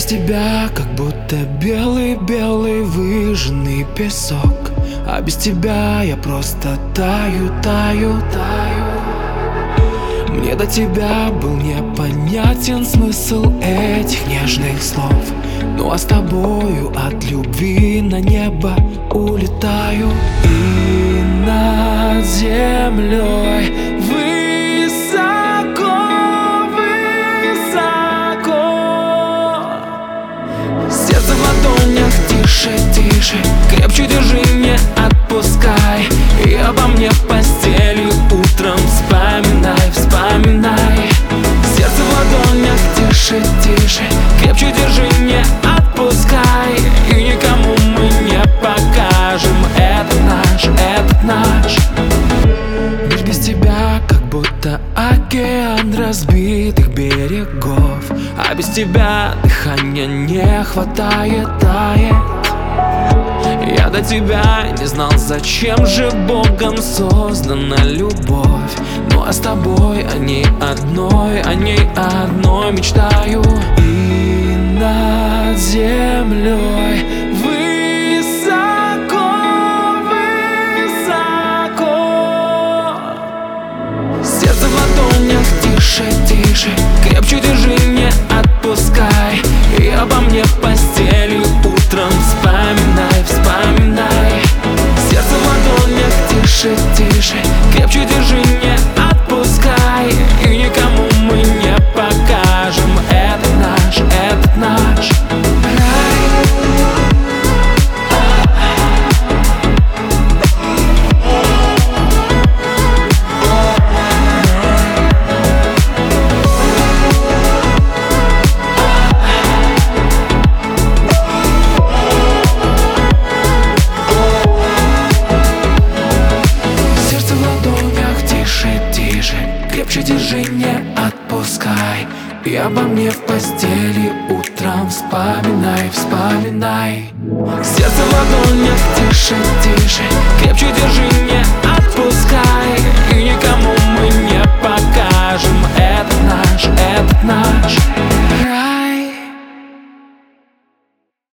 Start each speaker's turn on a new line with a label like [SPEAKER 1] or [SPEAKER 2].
[SPEAKER 1] тебя как будто белый-белый выжженный песок, а без тебя я просто таю. Мне до тебя был непонятен смысл этих нежных слов, ну а с тобою от любви на небо улетаю. И над землей высоко, сердце в ладонях тише, крепче держи, не отпускай. И обо мне в постели утром вспоминай. Сердце в ладонях тише, крепче держи, не отпускай. И никому мы не покажем, этот наш. Мир без тебя как будто океан разбитых берегов, а без тебя дыхания не хватает, тает. Я до тебя не знал, зачем же Богом создана любовь, ну а с тобой о ней одной мечтаю. И над землей высоко, сердце в ладонях тише, крепче держи, не отпускай. И обо мне в постели утром вспоминай. Сердце в ладонях тише, крепче держи, не отпускай. И никому мы не покажем, этот наш рай. Крепче держи, не отпускай. И обо мне в постели утром вспоминай. Сердце в ладонях тише, крепче держи, не отпускай. И никому мы не покажем, этот наш